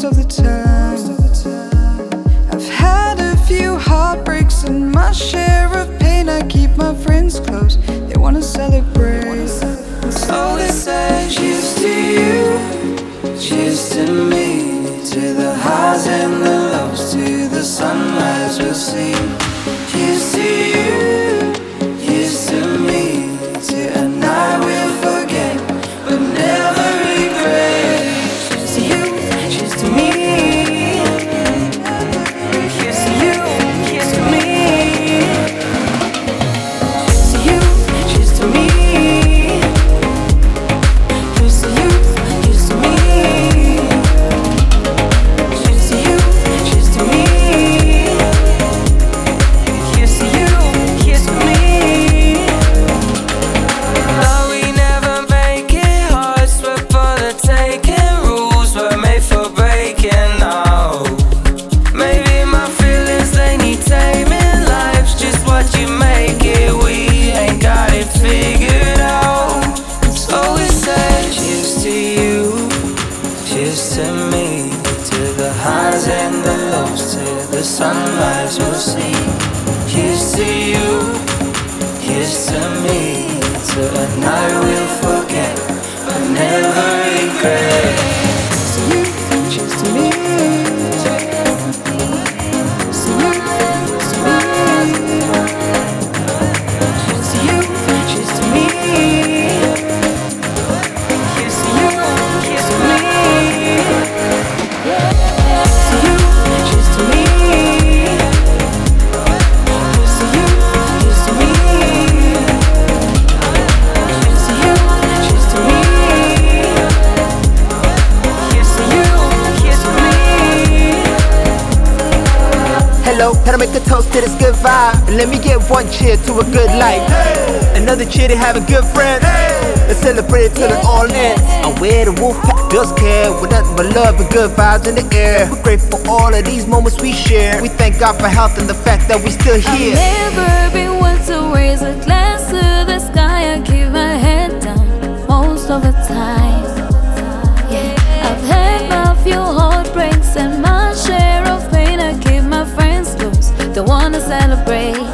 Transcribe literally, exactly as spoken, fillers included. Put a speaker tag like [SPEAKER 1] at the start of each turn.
[SPEAKER 1] of the time. I've had a few heartbreaks and my share of pain. I keep my friends close, they wanna celebrate. So they say cheers to you, cheers to me, to the highs and the lows, to the sunrise we'll see. Cheers to you, cheers to me, to a night we'll forget but never regret. Cheers to you, cheers to me. Cheers to you, cheers to me. Cheers to you, cheers to me. Cheers to you, cheers to me. Cheers to you, cheers to me. Cheers to you, cheers to me. Thought we never make it, hearts were for the taking, rules were made for breaking. Now maybe my feelings, they need taming. Life's just what you make it, we ain't got it figured out. So we say cheers to you, cheers to me, to the highs and the lows, to the sunrise we'll see. Cheers to you, cheers to me, to a night we'll forget but never regret. Cheers to you, cheers to me. Cheers to you, cheers to me. Cheers to you, cheers to me. Cheers to you, cheers to me. Cheers to you, cheers to me. Cheers to you, cheers to me. Cheers to you, cheers to me. Cheers to you, cheers to me.
[SPEAKER 2] Hello, can I make a toast to this good vibe? And let me get one cheer to a good life. Another cheer to having good friends. Let's celebrate it till it all ends. And where the wolf pack does care, with nothing but love and good vibes in the air. We're grateful for all of these moments we share. We thank God for health and the fact that we still here.
[SPEAKER 3] I've never been one to raise a glass to the sky. I keep my head down most of the time. Yeah, I've had a few heartbreaks and my share of pain. I keep my friends close, don't wanna celebrate.